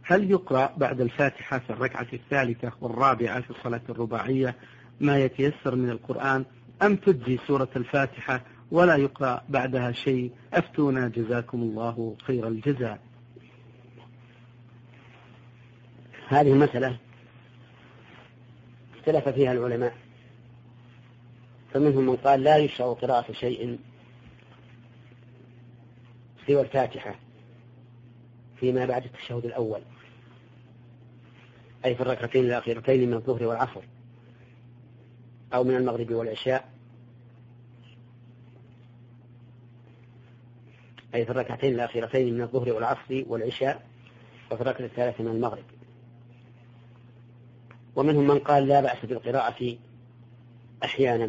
هل يقرأ بعد الفاتحة في الركعة الثالثة والرابعة في الصلاة الرباعية ما يتيسر من القرآن، أم تجزي سورة الفاتحة ولا يقرأ بعدها شيء؟ أفتونا جزاكم الله خير الجزاء. هذه المسألة اختلف فيها العلماء، فمنهم من قال لا يشرع قراءة شيء سوى الفاتحة فيما بعد التشهد الأول، أي في الركعتين الأخيرتين من الظهر والعصر، أو من المغرب والعشاء، أي في الركعتين الأخيرتين من الظهر والعصر والعشاء، وفي الركعة الثالثة من المغرب. ومنهم من قال لا بأس بالقراءة أحيانا،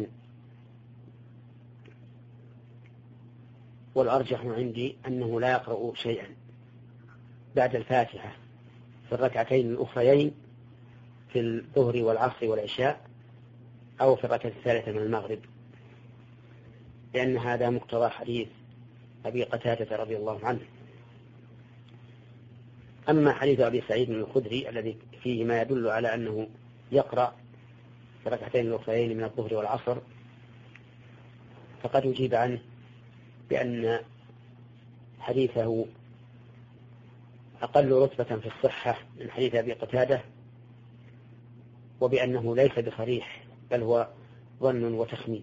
والأرجح عندي أنه لا يقرأ شيئا بعد الفاتحة في الركعتين الأخريين في الظهر والعصر والعشاء، أو في الركعة الثالثة من المغرب، لأن هذا مقتضى حديث أبي قتادة رضي الله عنه. أما حديث أبي سعيد الخدري الذي فيه ما يدل على أنه يقرأ في الركعتين الأخريين من الظهر والعصر، فقد يجيب عنه بأن حديثه أقل رتبة في الصحة من حديث أبي قتادة، وبأنه ليس بصريح بل هو ظن وتخمين،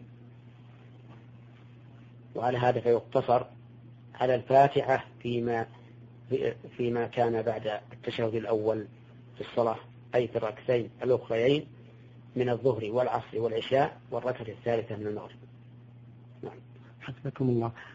وعلى هذا فيقتصر على الفاتحة فيما كان بعد التشهد الأول في الصلاة، أي في الركعتين الأخريين من الظهر والعصر والعشاء والركعة الثالثة من المغرب. حسبكم الله.